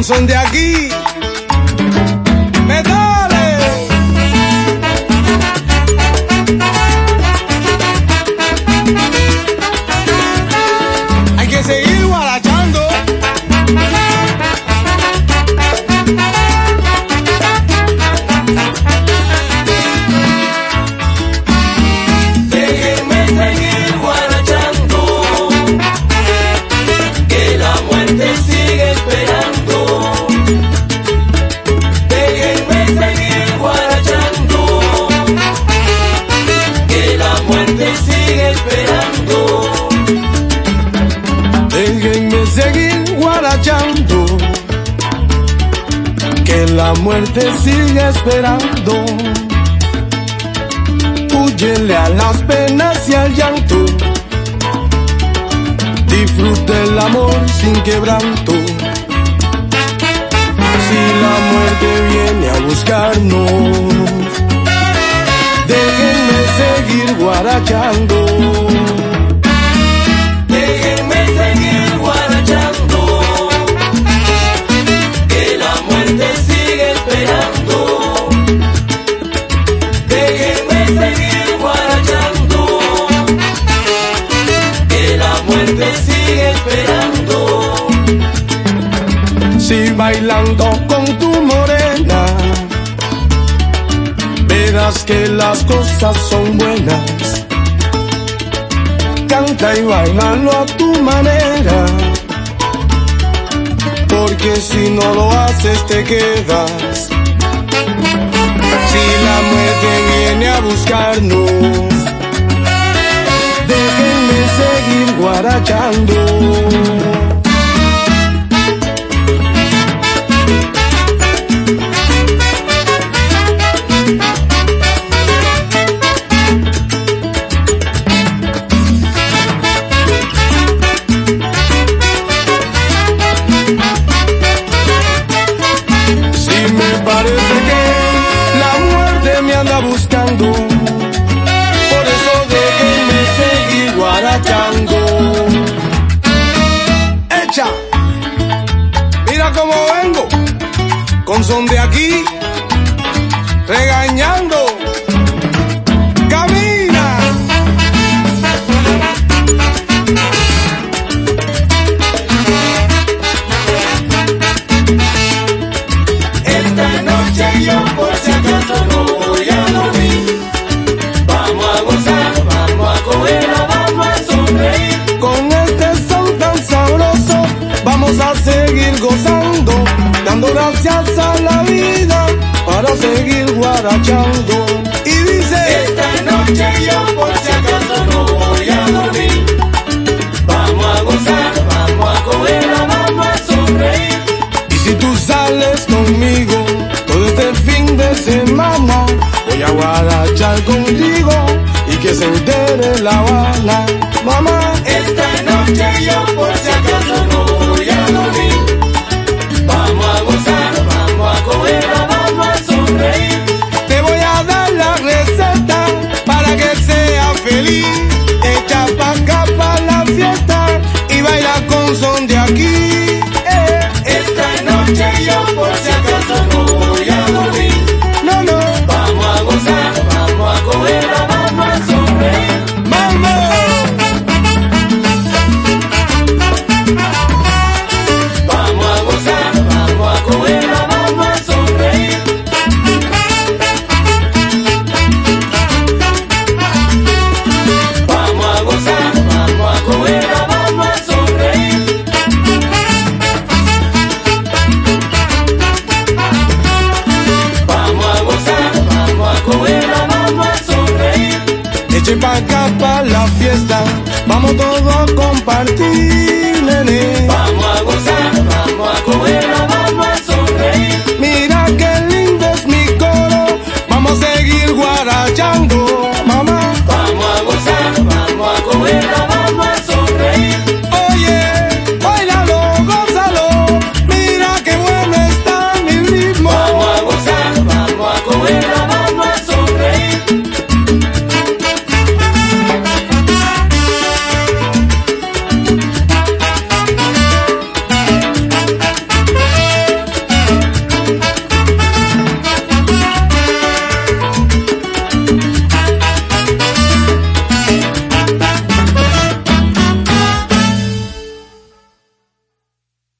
son de aquí. ¡Metales! Hay que seguir guarachando. Déjenme seguir guarachando, que la muerte sigue esperando. Déjenme seguir guarachando, que la muerte sigue esperando. Déjenme seguir guarachando, que la muerte sigue esperando. Húyele a las penas y al llanto, disfrute el amor sin quebranto. Si la muerte viene a buscarnos, déjenme seguir guarachando. Déjenme seguir guarachando, que la muerte sigue esperando. Déjenme seguir guarachando, que la muerte sigue esperando. Si bailando con tu morena, verás que las cosas son buenas. Canta y bailalo a tu manera, porque si no lo haces te quedas. Si la muerte viene a buscarnos, déjenme seguir guarachando. Buscando, por eso déjenme seguir guarachando. Echa, mira cómo vengo, con son de aquí, regañando. Camina. Esta noche yo por si acaso no voy a dormir. Vamos a gozar, vamos a cogerla, vamos a sonreír. Con este son tan sabroso, vamos a seguir gozando, dando gracias a la vida para seguir guarachando. Y dice: esta noche yo por si acaso no voy a dormir. Vamos a gozar, vamos a cogerla, vamos a sonreír. y si tú sales conmigo todo este fin de semana, voy a guarachar contigo y que se entere La Habana. Mamá, esta noche yo por si acaso no voy a dormir. Vamos a gozar, vamos a cogerla, vamos a sonreír. te voy a dar la receta para que seas feliz. Echa pa' acá pa' la fiesta y baila con son de aquí. Esta noche yo por si acaso no voy a dormir. No, no, Vamos a gozar, vamos a cogerla, vamos a sonreír. mamá. Vamos a gozar, vamos a cogerla, vamos a sonreír. Vamos a gozar, vamos a cogerla, vamos a sonreír. Vamos a gozar, vamos a cogerla, vamos a sonreír. Eche pa' acá pa' la fiesta, vamos todos a compartir.